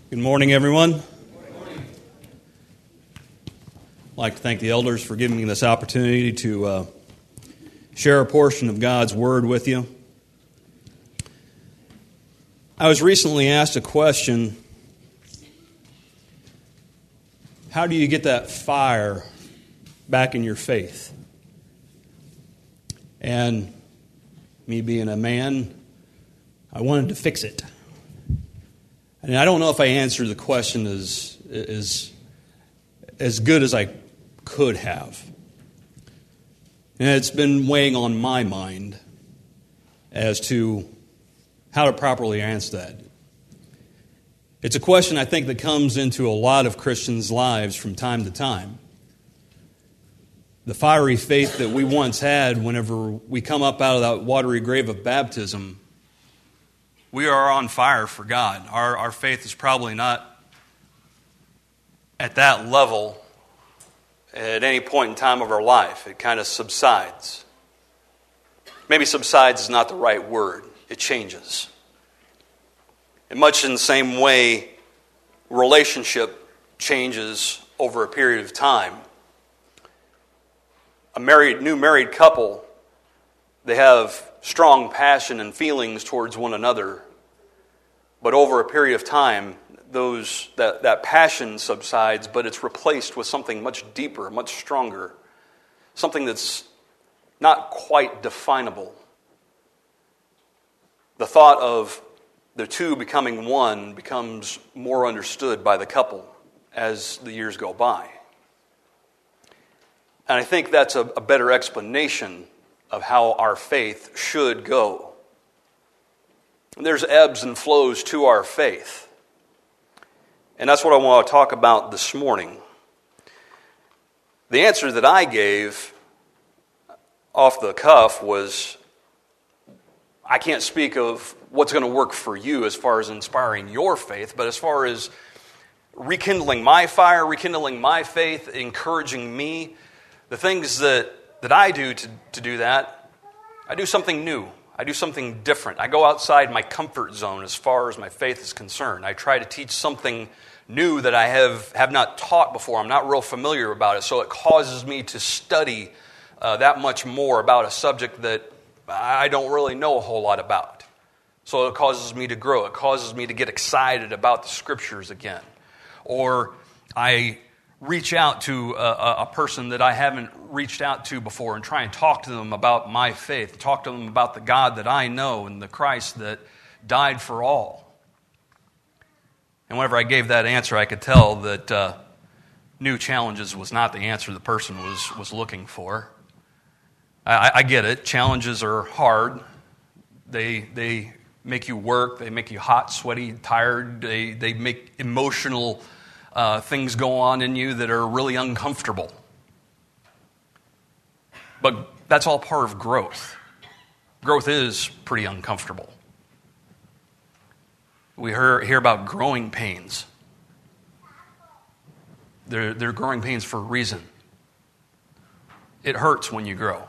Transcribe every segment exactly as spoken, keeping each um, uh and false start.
Good morning, everyone. Good morning. I'd like to thank the elders for giving me this opportunity to uh, share a portion of God's Word with you. I was recently asked a question: how do you get that fire back in your faith? And me being a man, I wanted to fix it. And I don't know if I answered the question as, as, as good as I could have. And it's been weighing on my mind as to how to properly answer that. It's a question I think that comes into a lot of Christians' lives from time to time. The fiery faith that we once had whenever we come up out of that watery grave of baptism, we are on fire for God. Our, our faith is probably not at that level at any point in time of our life. It kind of subsides. Maybe subsides is not the right word. It changes. And much in the same way, relationship changes over a period of time. A married, new married couple, they have strong passion and feelings towards one another. But over a period of time, those that, that passion subsides, but it's replaced with something much deeper, much stronger. Something that's not quite definable. The thought of the two becoming one becomes more understood by the couple as the years go by. And I think that's a, a better explanation of how our faith should go. There's ebbs and flows to our faith. And that's what I want to talk about this morning. The answer that I gave off the cuff was, I can't speak of what's going to work for you as far as inspiring your faith, but as far as rekindling my fire, rekindling my faith, encouraging me, the things that, that I do to, to do that, I do something new. I do something different. I go outside my comfort zone as far as my faith is concerned. I try to teach something new that I have, have not taught before. I'm not real familiar about it, so it causes me to study uh, that much more about a subject that I don't really know a whole lot about. So it causes me to grow. It causes me to get excited about the Scriptures again. Or I reach out to a, a person that I haven't reached out to before and try and talk to them about my faith, talk to them about the God that I know and the Christ that died for all. And whenever I gave that answer, I could tell that uh, new challenges was not the answer the person was, was looking for. I, I get it. Challenges are hard. They they make you work. They make you hot, sweaty, tired. They, they make emotional Uh, things go on in you that are really uncomfortable. But that's all part of growth. Growth is pretty uncomfortable. We hear, hear about growing pains. They're, they're growing pains for a reason. It hurts when you grow.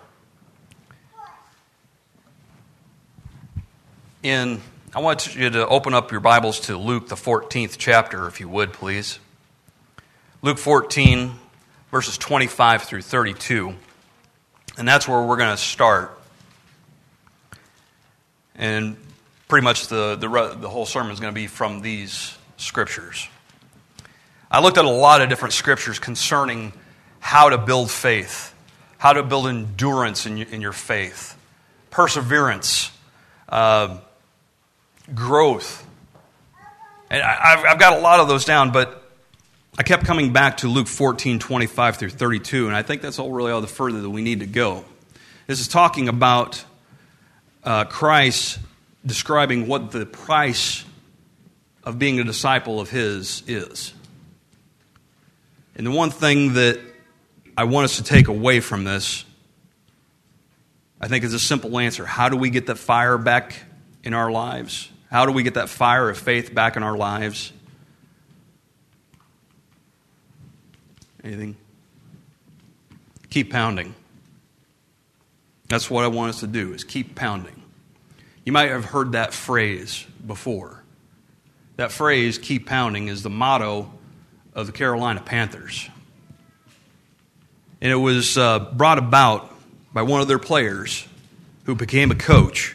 In, I want you to open up your Bibles to Luke, the fourteenth chapter, if you would, please. Luke fourteen, verses twenty-five through thirty-two. And that's where we're going to start. And pretty much the, the, the whole sermon is going to be from these scriptures. I looked at a lot of different scriptures concerning how to build faith, how to build endurance in your, in your faith, perseverance, uh, growth. And I, I've, I've got a lot of those down, but I kept coming back to Luke fourteen, twenty-five through thirty-two, and I think that's all really all the further that we need to go. This is talking about uh, Christ describing what the price of being a disciple of His is. And the one thing that I want us to take away from this, I think, is a simple answer. How do we get that fire back in our lives? How do we get that fire of faith back in our lives? Anything? Keep pounding. That's what I want us to do, is keep pounding. You might have heard that phrase before. that phrase, keep pounding, is the motto of the Carolina Panthers. And it was uh, brought about by one of their players who became a coach.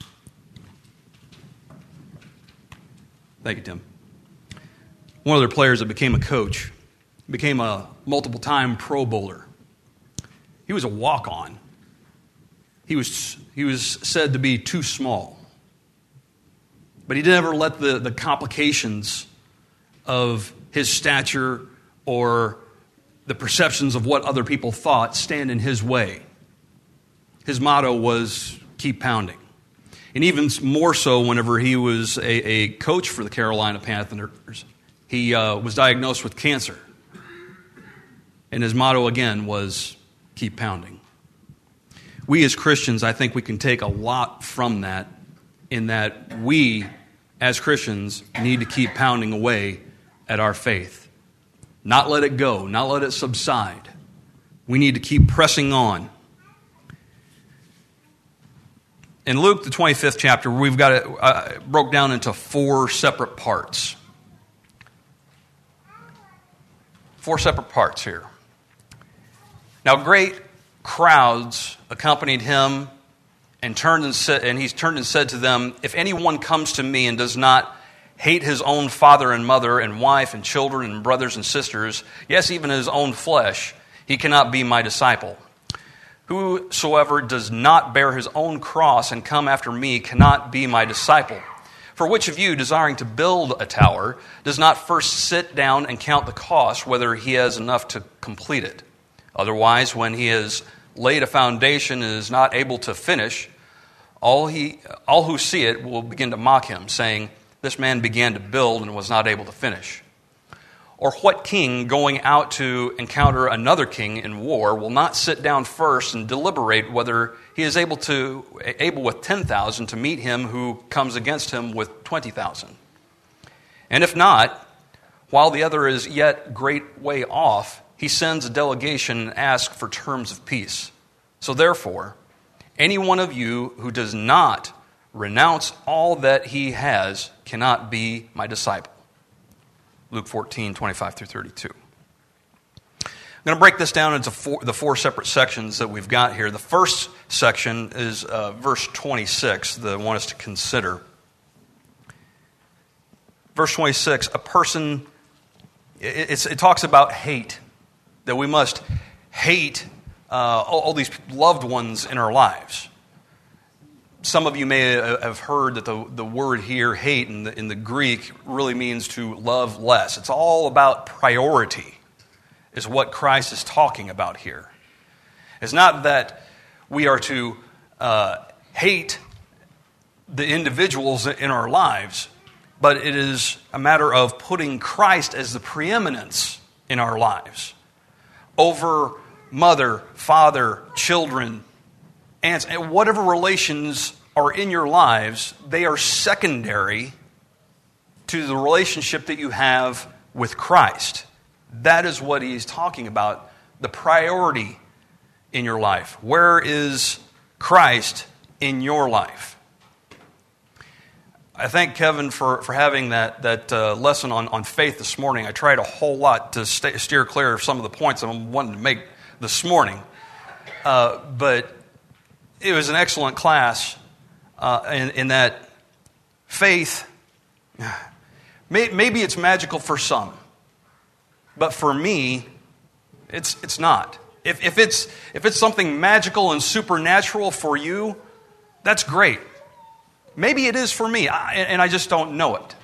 Thank you, Tim. One of their players that became a coach, became a multiple-time Pro Bowler. He was a walk-on. He was, he was said to be too small. But he never let the, the complications of his stature or the perceptions of what other people thought stand in his way. His motto was, keep pounding. And even more so whenever he was a, a coach for the Carolina Panthers, he uh, was diagnosed with cancer. And his motto again was, keep pounding. We as Christians, I think we can take a lot from that, in that we, as Christians, need to keep pounding away at our faith. Not let it go, not let it subside. We need to keep pressing on. In Luke, the twenty-fifth chapter, we've got it uh, broke down into four separate parts. Four separate parts here. Now, great crowds accompanied him, and turned and said, and he turned and said to them, if anyone comes to me and does not hate his own father and mother and wife and children and brothers and sisters, yes, even his own flesh, he cannot be my disciple. Whosoever does not bear his own cross and come after me cannot be my disciple. For which of you, desiring to build a tower, does not first sit down and count the cost, whether he has enough to complete it? Otherwise, when he has laid a foundation and is not able to finish, all he, all who see it will begin to mock him, saying, this man began to build and was not able to finish. Or what king going out to encounter another king in war will not sit down first and deliberate whether he is able to able with ten thousand to meet him who comes against him with twenty thousand? And if not, while the other is yet great way off, he sends a delegation and asks for terms of peace. So therefore, any one of you who does not renounce all that he has cannot be my disciple. Luke fourteen, twenty-five through thirty-two. I'm going to break this down into four, the four separate sections that we've got here. The first section is uh, verse twenty-six, that I want us to consider. Verse twenty-six, a person, it, it's, it talks about hate, that we must hate uh, all, all these loved ones in our lives. Some of you may have heard that the, the word here, hate, in the, in the Greek, really means to love less. It's all about priority, is what Christ is talking about here. It's not that we are to uh, hate the individuals in our lives, but it is a matter of putting Christ as the preeminence in our lives over mother, father, children, aunts, and whatever relations are in your lives, they are secondary to the relationship that you have with Christ. That is what he's talking about, the priority in your life. Where is Christ in your life? I thank Kevin for, for having that, that uh, lesson on, on faith this morning. I tried a whole lot to stay, steer clear of some of the points I'm wanting to make this morning. Uh, but it was an excellent class uh, in, in that faith, may, maybe it's magical for some, but for me, it's it's not. If, if it's if it's something magical and supernatural for you, that's great. Maybe it is for me, and I just don't know it.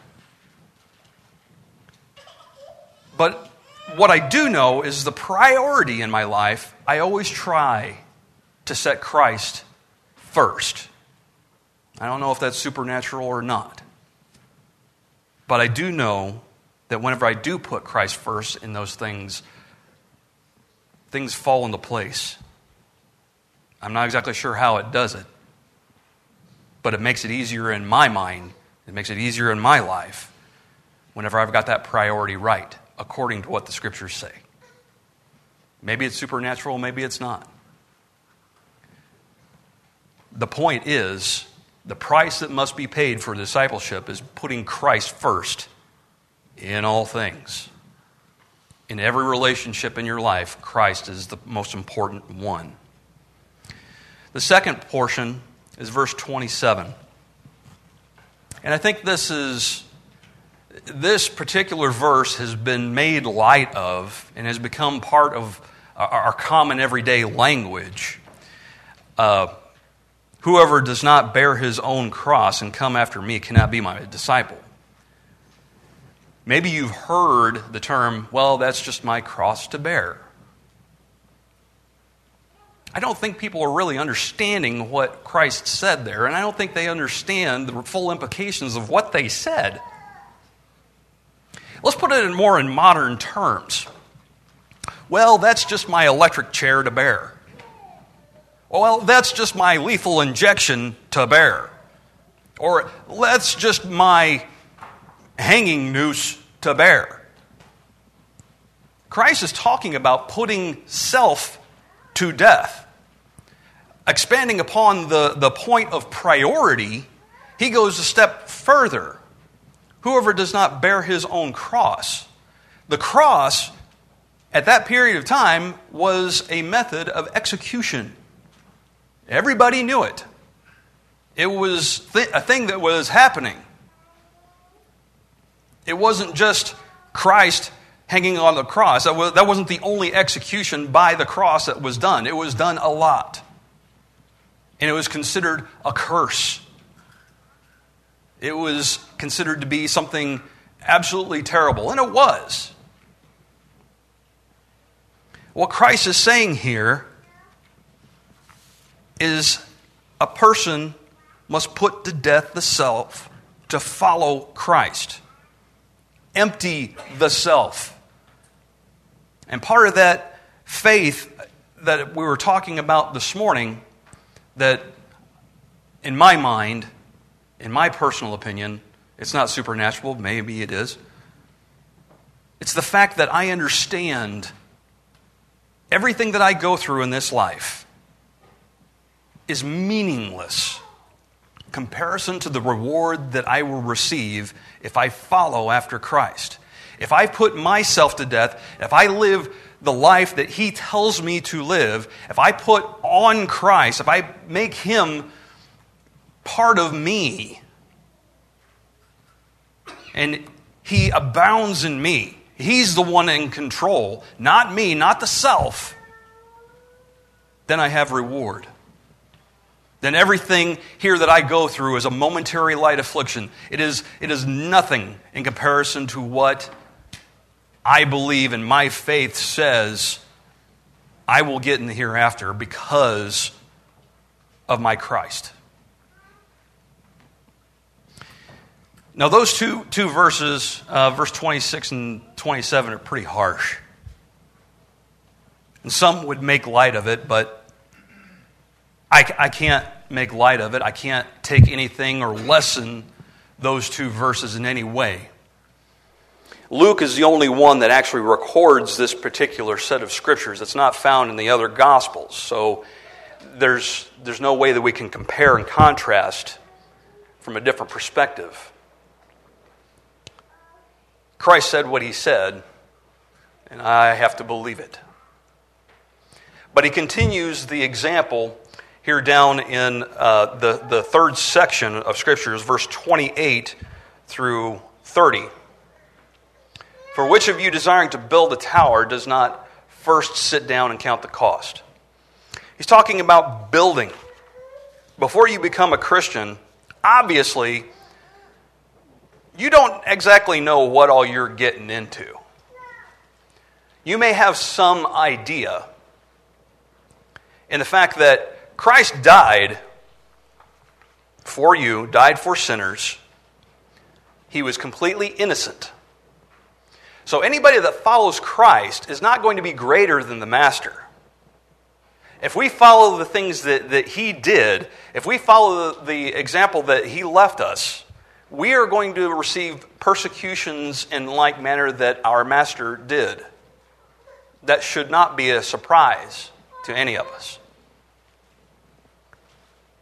But what I do know is the priority in my life, I always try to set Christ first. I don't know if that's supernatural or not. But I do know that whenever I do put Christ first in those things, things fall into place. I'm not exactly sure how it does it, but it makes it easier in my mind. It makes it easier in my life whenever I've got that priority right, according to what the Scriptures say. Maybe it's supernatural, maybe it's not. The point is, The price that must be paid for discipleship is putting Christ first in all things. In every relationship in your life, Christ is the most important one. The second portion is verse twenty-seven. And I think this is this particular verse has been made light of and has become part of our common everyday language. Uh, Whoever does not bear his own cross and come after me cannot be my disciple. Maybe you've heard the term, well, that's just my cross to bear. I don't think people are really understanding what Christ said there, and I don't think they understand the full implications of what they said. Let's put it in more in modern terms. Well, that's just my electric chair to bear. Well, that's just my lethal injection to bear. Or that's just my hanging noose to bear. Christ is talking about putting self to death. Expanding upon the, the point of priority, he goes a step further. Whoever does not bear his own cross. The cross, at that period of time, was a method of execution. Everybody knew it. It was th- a thing that was happening. It wasn't just Christ hanging on the cross. That, was, that wasn't the only execution by the cross that was done. It was done a lot. And it was considered a curse. It was considered to be something absolutely terrible. And it was. What Christ is saying here is a person must put to death the self to follow Christ. Empty the self. And part of that faith that we were talking about this morning, that in my mind, in my personal opinion, it's not supernatural, maybe it is. It's the fact that I understand everything that I go through in this life is meaningless in comparison to the reward that I will receive if I follow after Christ. If I put myself to death, if I live the life that He tells me to live, if I put on Christ, if I make Him part of me, and He abounds in me, He's the one in control, not me, not the self, then I have reward. Then everything here that I go through is a momentary light affliction. It is, it is nothing in comparison to what I believe and my faith says I will get in the hereafter because of my Christ. Now those two, two verses, uh, verse twenty-six and twenty-seven, are pretty harsh. And some would make light of it, but I, I can't make light of it. I can't take anything or lessen those two verses in any way. Luke is the only one that actually records this particular set of scriptures. It's not found in the other Gospels. So there's, there's no way that we can compare and contrast from a different perspective. Christ said what He said, and I have to believe it. But He continues the example here down in uh, the, the third section of Scriptures, verse twenty-eight through thirty. For which of you desiring to build a tower does not first sit down and count the cost? He's talking about building. Before you become a Christian, obviously, you don't exactly know what all you're getting into. You may have some idea. And the fact that Christ died for you, died for sinners. He was completely innocent. So anybody that follows Christ is not going to be greater than the Master. If we follow the things that, that He did, if we follow the, the example that He left us, we are going to receive persecutions in like manner that our Master did. That should not be a surprise to any of us.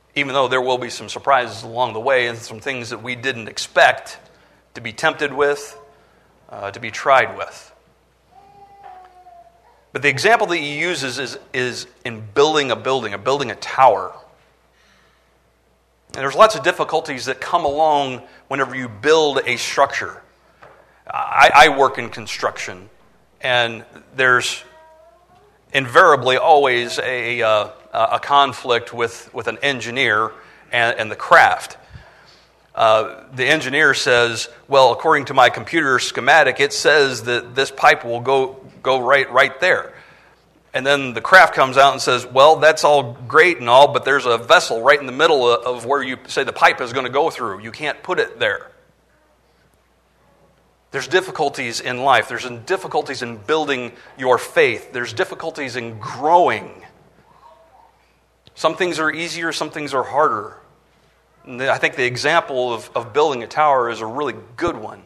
even though there will be some surprises along the way and some things that we didn't expect to be tempted with, uh, to be tried with. But the example that he uses is, is in building a building, a building a tower. And there's lots of difficulties that come along whenever you build a structure. I, I work in construction, and there's invariably always a, uh, a conflict with, with an engineer and, and the craft. Uh, the engineer says, well, according to my computer schematic, it says that this pipe will go go right right there. And then the craft comes out and says, well, that's all great and all, but there's a vessel right in the middle of where you say the pipe is going to go through. You can't put it there. There's difficulties in life. There's difficulties in building your faith. There's difficulties in growing. Some things are easier, some things are harder. And I think the example of, of building a tower is a really good one.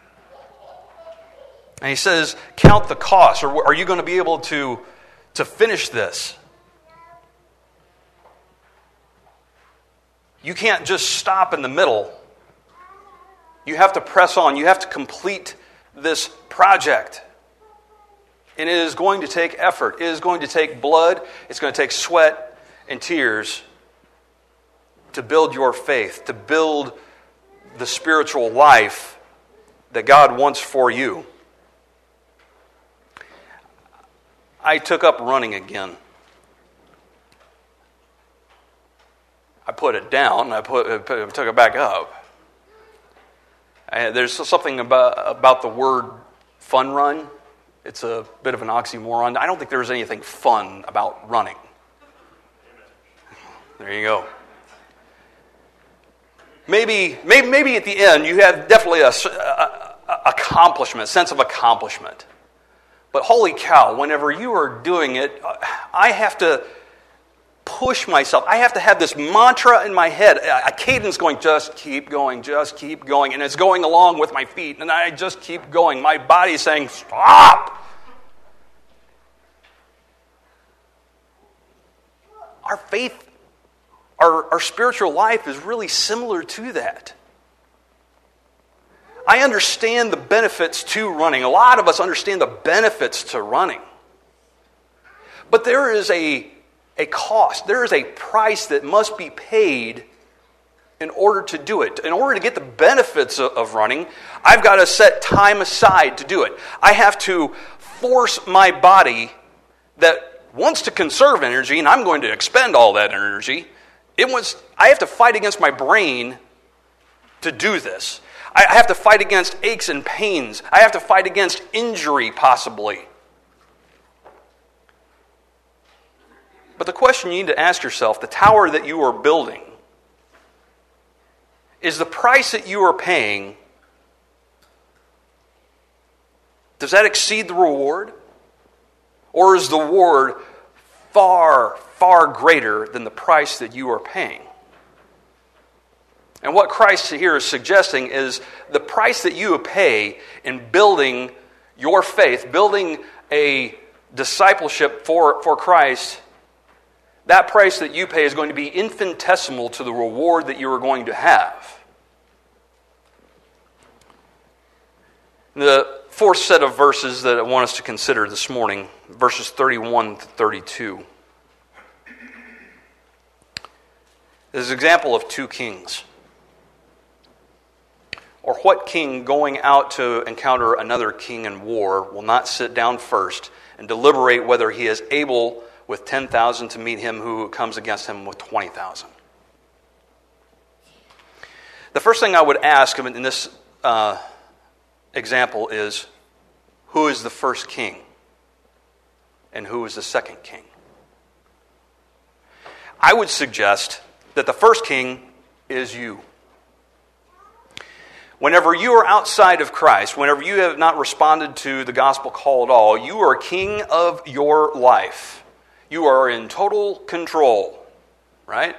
And he says, count the cost. Or are you going to be able to, to finish this? You can't just stop in the middle. You have to press on. You have to complete this project. And it is going to take effort. It is going to take blood. It's going to take sweat and tears to build your faith, to build the spiritual life that God wants for you. I took up running again. I put it down. I put, I took it back up. I, there's something about, about the word fun run. It's a bit of an oxymoron. I don't think there's anything fun about running. There you go. Maybe, maybe, maybe at the end you have definitely a, a, a accomplishment, sense of accomplishment. But holy cow, whenever you are doing it, I have to push myself. I have to have this mantra in my head, a cadence going, just keep going, just keep going. And it's going along with my feet, and I just keep going. My body's saying, stop! Our faith, our, our spiritual life is really similar to that. I understand the benefits to running. A lot of us understand the benefits to running. But there is a, a cost. There is a price that must be paid in order to do it. In order to get the benefits of, of running, I've got to set time aside to do it. I have to force my body that wants to conserve energy, and I'm going to expend all that energy. It wants, I have to fight against my brain to do this. I have to fight against aches and pains. I have to fight against injury, possibly. But the question you need to ask yourself, the tower that you are building, is the price that you are paying, does that exceed the reward? Or is the reward far, far greater than the price that you are paying? And what Christ here is suggesting is the price that you pay in building your faith, building a discipleship for, for Christ, that price that you pay is going to be infinitesimal to the reward that you are going to have. The fourth set of verses that I want us to consider this morning, verses thirty-one to thirty-two, is an example of two kings. Or what king going out to encounter another king in war will not sit down first and deliberate whether he is able with ten thousand to meet him who comes against him with twenty thousand? The first thing I would ask in this uh, example is, who is the first king and who is the second king? I would suggest that the first king is you. Whenever you are outside of Christ, whenever you have not responded to the gospel call at all, you are king of your life. You are in total control, right?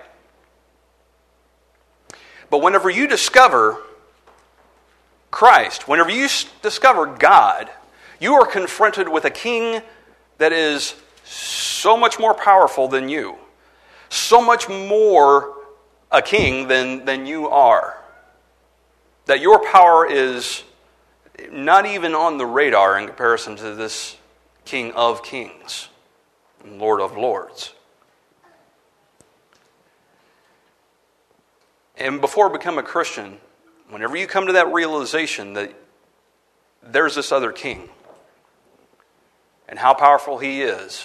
But whenever you discover Christ, whenever you discover God, you are confronted with a king that is so much more powerful than you, so much more a king than, than you are. That your power is not even on the radar in comparison to this King of Kings and Lord of Lords. And before becoming a Christian, whenever you come to that realization that there's this other king and how powerful he is,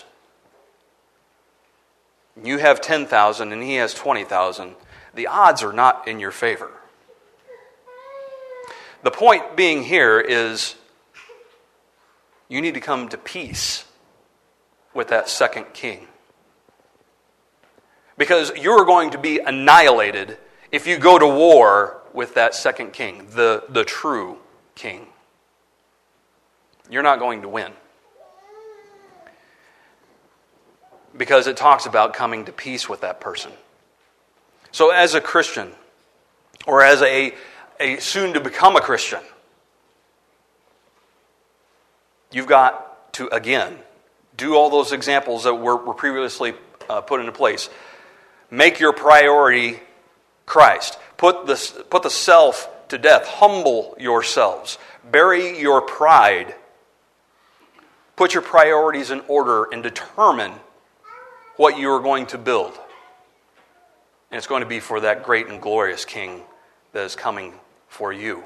you have ten thousand and he has twenty thousand, the odds are not in your favor. The point being here is you need to come to peace with that second king. Because you're going to be annihilated if you go to war with that second king, the, the true king. You're not going to win. Because it talks about coming to peace with that person. So as a Christian, or as a, a soon to become a Christian, you've got to, again, do all those examples that were, were previously uh, put into place. Make your priority Christ. Put the, put the self to death. Humble yourselves. Bury your pride. Put your priorities in order and determine what you are going to build. And it's going to be for that great and glorious King that is coming for you.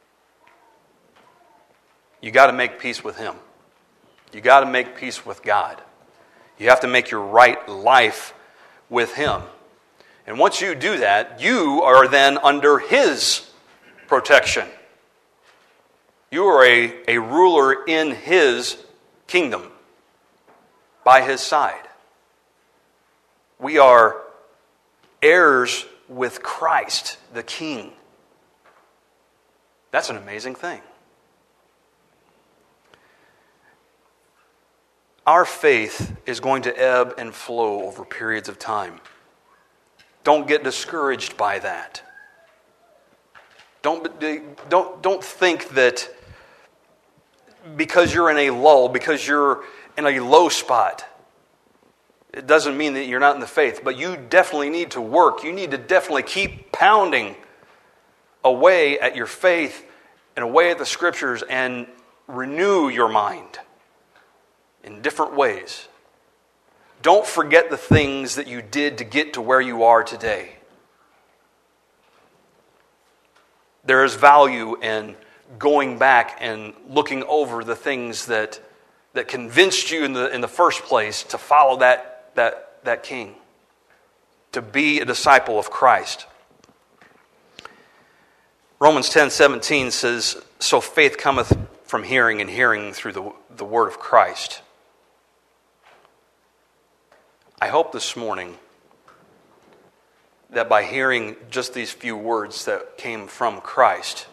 You got to make peace with Him. You got to make peace with God. You have to make your right life with Him. And once you do that, you are then under His protection. You are a, a ruler in His kingdom, by His side. We are heirs with Christ, the King. That's an amazing thing. Our faith is going to ebb and flow over periods of time. Don't get discouraged by that. Don't, don't, don't think that because you're in a lull, because you're in a low spot, it doesn't mean that you're not in the faith. But you definitely need to work. You need to definitely keep pounding away at your faith and away at the Scriptures and renew your mind in different ways. Don't forget the things that you did to get to where you are today. There is value in going back and looking over the things that, that convinced you in the, in the first place to follow that, that, that King, to be a disciple of Christ. Romans ten seventeen says, "So faith cometh from hearing, and hearing through the, the word of Christ." I hope this morning that by hearing just these few words that came from Christ,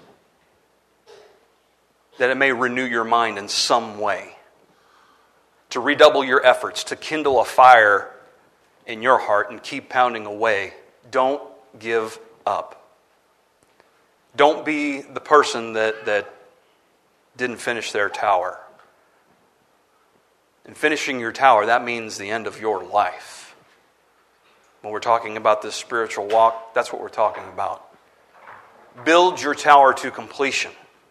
that it may renew your mind in some way, to redouble your efforts, to kindle a fire in your heart and keep pounding away. Don't give up. Don't be the person that, that didn't finish their tower. And finishing your tower, that means the end of your life. When we're talking about this spiritual walk, that's what we're talking about. Build your tower to completion.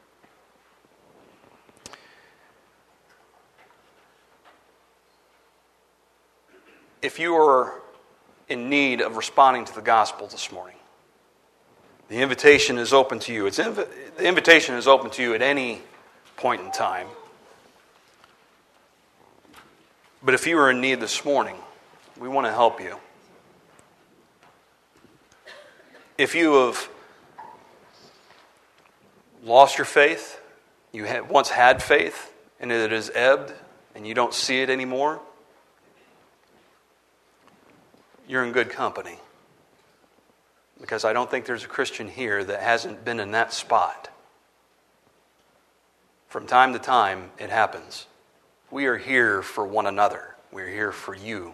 If you are in need of responding to the gospel this morning, the invitation is open to you. It's inv- the invitation is open to you at any point in time. But if you are in need this morning, we want to help you. If you have lost your faith, you had, once had faith, and it has ebbed, and you don't see it anymore, you're in good company. Because I don't think there's a Christian here that hasn't been in that spot. From time to time, it happens. We are here for one another. We're here for you.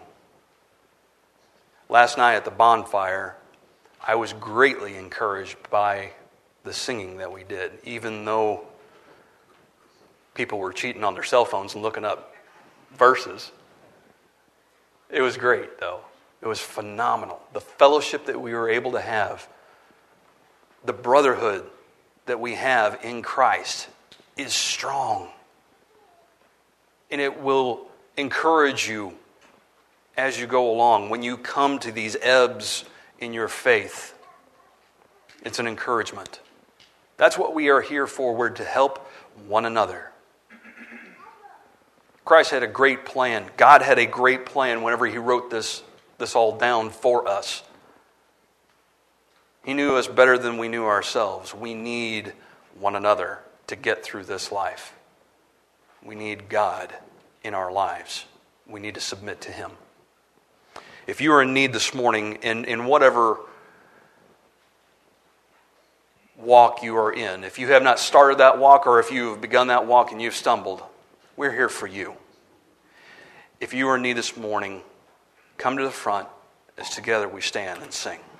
Last night at the bonfire, I was greatly encouraged by the singing that we did, even though people were cheating on their cell phones and looking up verses. It was great, though. It was phenomenal. The fellowship that we were able to have, the brotherhood that we have in Christ is strong. And it will encourage you as you go along. When you come to these ebbs in your faith, it's an encouragement. That's what we are here for. We're to help one another. Christ had a great plan. God had a great plan whenever He wrote this, this all down for us. He knew us better than we knew ourselves. We need one another to get through this life. We need God in our lives. We need to submit to Him. If you are in need this morning, in, in whatever walk you are in, if you have not started that walk or if you have begun that walk and you've stumbled, we're here for you. If you are in need this morning, come to the front as together we stand and sing.